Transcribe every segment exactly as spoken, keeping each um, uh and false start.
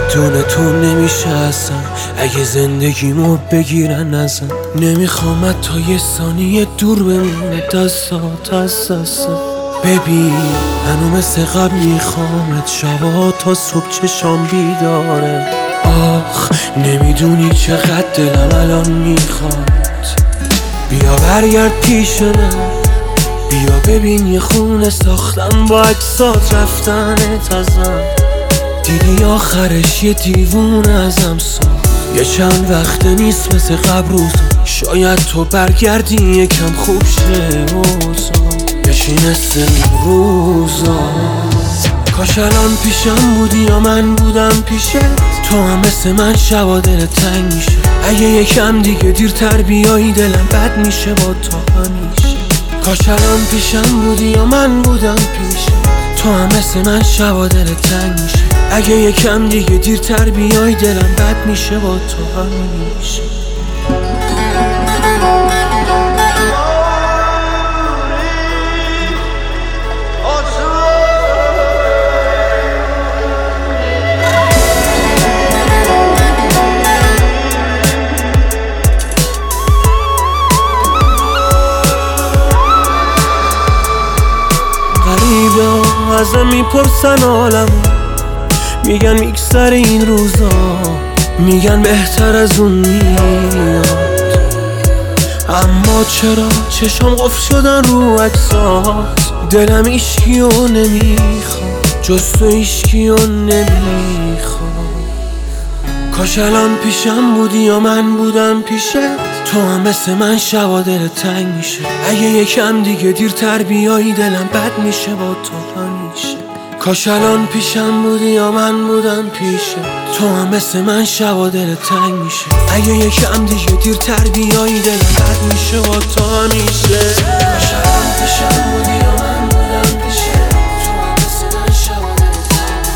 بدون تو نمیشه اصلا، اگه زندگیمو بگیرن ازم. نمیخوام تا یه ثانیه دور بمونه دستات از دستم. ببین هنو مثل قبل میخوامت، شبا تا صبح چشام بیداره. آخ نمیدونی چقدر دلم الان میخواد. بیا برگرد پیش من، بیا ببین یه خونه ساختم با عکسات رفتنت ازم. دیدی آخرش یه دیوونه ازم ساخت. یه چند وقت نیست مثل قبل روزا، شاید تو برگردی یکم خوب شه اوضاع، بشی مثل اون روزا. کاش الان پیشم بودی یا من بودم پیشت، تو هم مثل من شبا دل تنگ میشه. اگه یکم دیگه دیرتر بیایی دلم بد میشه با تو همیشه. کاش الان پیشم بودی یا من بودم پیشت، تو هم مثل من شبا دل تنگ میشه. اگه یکم دیگه دیرتر بیای دلم بد میشه با تو همیشه. غریبه ازم میپرسن عالمو، میگن میگذر این روزا، میگن بهتر از اون میاد. اما چرا چشم قفل شدن رو عکسات، دلم ایشکیو نمیخواد، جز تو ایشکیو نمیخواد. کاش الان پیشم بودی یا من بودم پیشت، تو هم مثل من شبا دل تنگ میشه. اگه یکم دیگه دیرتر بیایی دلم بد میشه با تو همیشه. کاش الان پیشم بودی یا من بودم پیشت، تو هم مثل من شبا دل تنگ میشه. اگه یکم دیگه دیرتر بیایی دلم بد میشه با تو همیشه. کاش الان پیشم بودی یا من بودم پیشت، تو هم مثل من شبا دل تنگ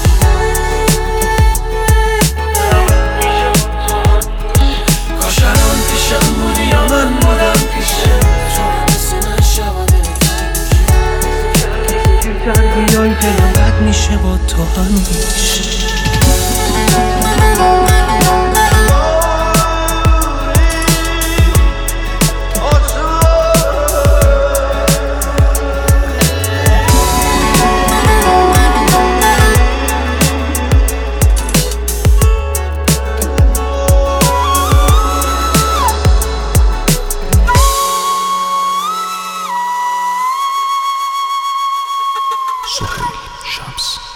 میشه. کاش الان پیشم بودی یا من بودم پیشت، تو هم مثل من شبا دل تنگ میشه. دیرتر بیایی دلم بد میشه با تو همیشه. سهیل شمس.